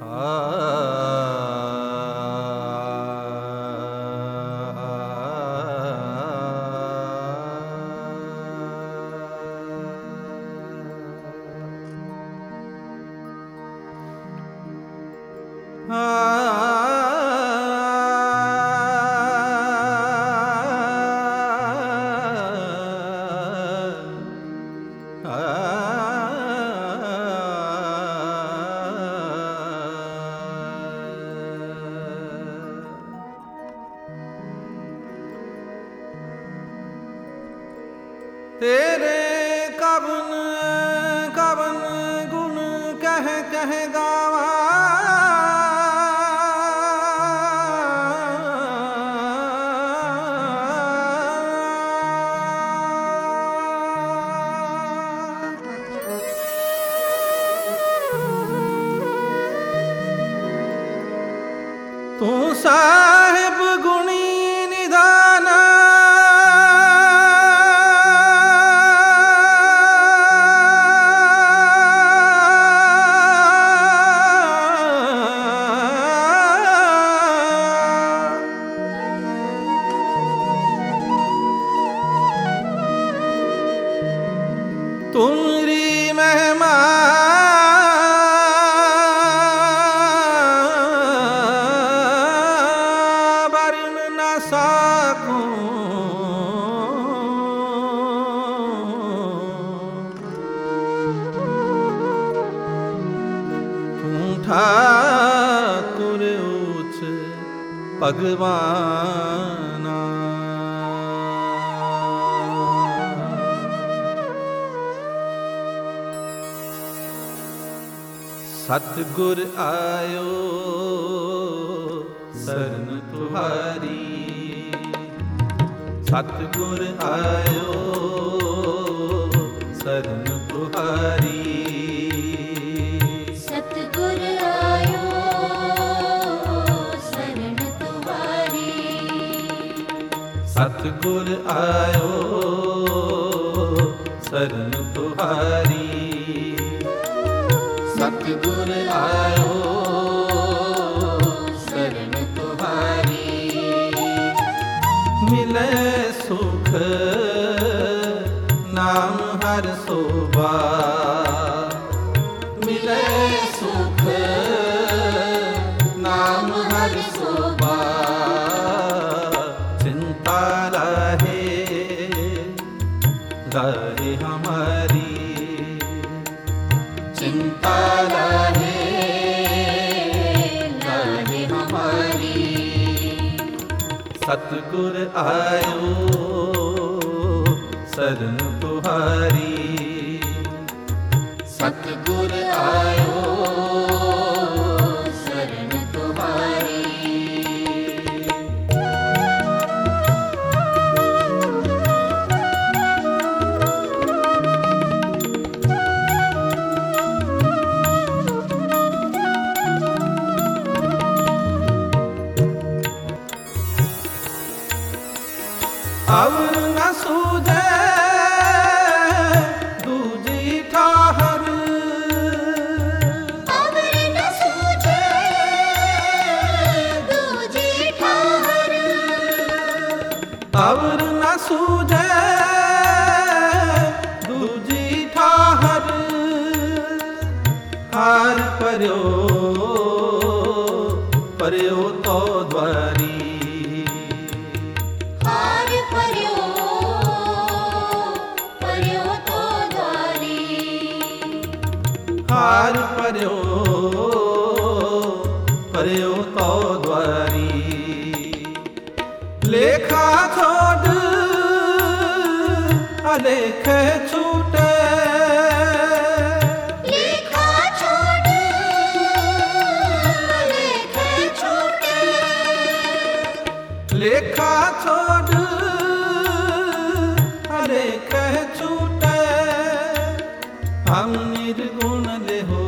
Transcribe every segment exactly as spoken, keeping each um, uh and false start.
तेरे कवन कवन गुण कह कह गावा, तू साहिब गुणी निधाना, तुमरी महिमा वर्ण न सकूं, तू ठाकुर उच्च भगवाना। सतगुर आयो शरण तुम्हारी, सतगुर आयो शरण तुम्हारी, सतगुर आयो शरण तुम्हारी, सतगुर आयो शरण तुम्हारी, सतगुर आयो शरण तुम्हारी। मिले सुख नाम हर शोभा, मिले सुख नाम हर शोभा, चिंता रहे रहे हमारी, चिंता रहे रहे हमारी। सतगुर आयो शरण तुम्हारी, सतगुर आयो शरण तुम्हारी। अवर न सूझे दूजी ठाहर, अवर न सूझे दूजी ठाहर, अवर न सूझे दूजी ठाहर, हार पर्यो पर्यो तो द्वारी, हार पर्यो पर्यो तो द्वारी, हार पर्यो पर्यो तो द्वारी। लेखा छोड़ अलेख छूटे, लेखा छोड़ लेख छूटे, लेखा छोड़ अलेख छूटे। हम निर्गुण ले हो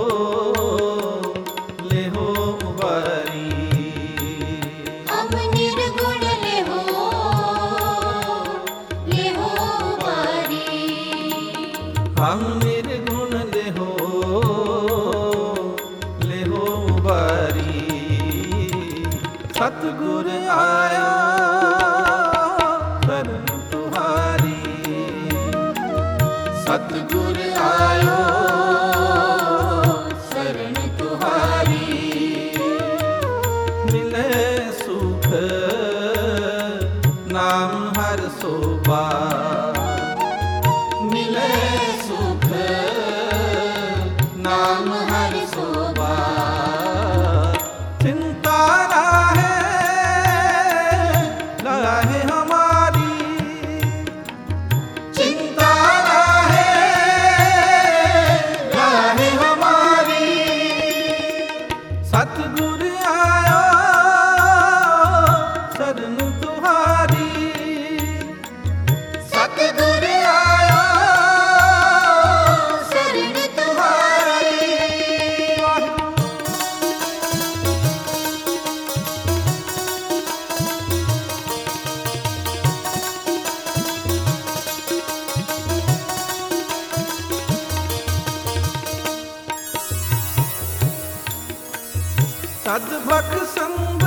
ले हो उबारी, हम निर्गुण ले हो ले हो बारी, हम निर्गुण ले हो ले हो सतगुर आयो शरण तुहारी। मिले सुख नाम हर सोबा, मिले सुख नाम हर सोबा। चिंता राहे राहे हमारी, चिंता राहे राहे हमारी। सतगुर आयो शरण तुहारी, सतगुर आयो शरण तुहारी। सदभक संग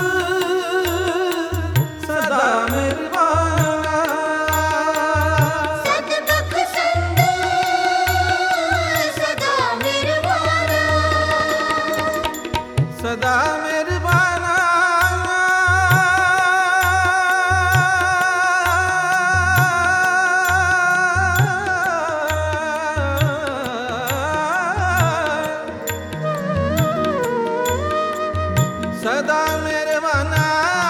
सदा मेहरबाना, सतबख संग सदा मेहरबाना, सदा मेहरबाना। सदा मेहरबाना,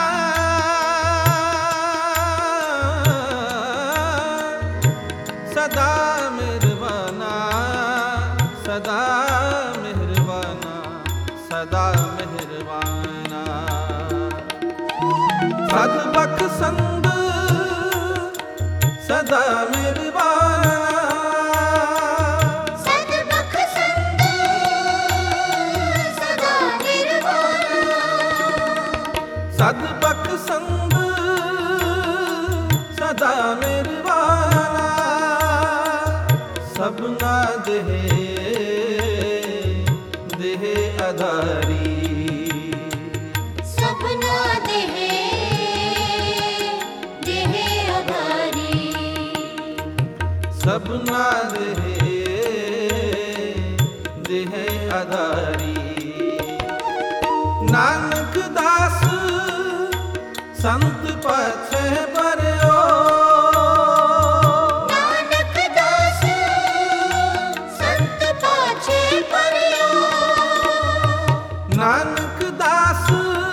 सदा मेहरबाना, सदा मेहरबाना, सदा मेहरबाना। सदबख संग सदा मेहरबाना, सतबख संग सदा मेहरबाना, सदबख संग सदा मेहरबाना। सबना देहे देहे आधारी, सपना देहे देहे आधारी। सबना देहे देहे आधारी। नानक दास संत पछे बरयो, नानक दास संत पाछे परियो, नानक दास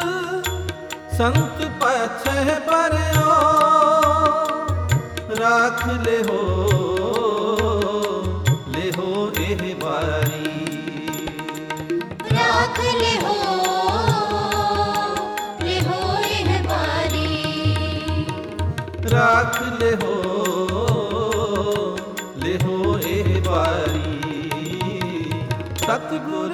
संत पछे बरयो। राख ले हो ले हो एह बारी, राख ले हो ले हो एह बारी। राख ले हो ले हो एह बारी। सतगुर